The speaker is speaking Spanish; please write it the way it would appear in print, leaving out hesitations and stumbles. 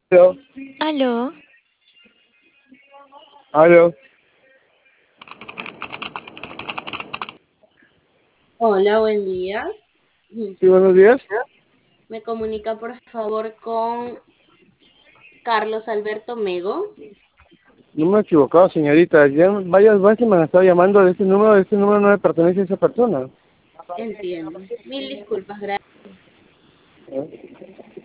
Aló, Aló, aló. Hola, buen día. Sí, buenos días. Me comunica por favor con Carlos Alberto Mego. No me he equivocado, señorita. Ya varias veces me han estado llamando de este número no le pertenece a esa persona. Entiendo. Mil disculpas, gracias.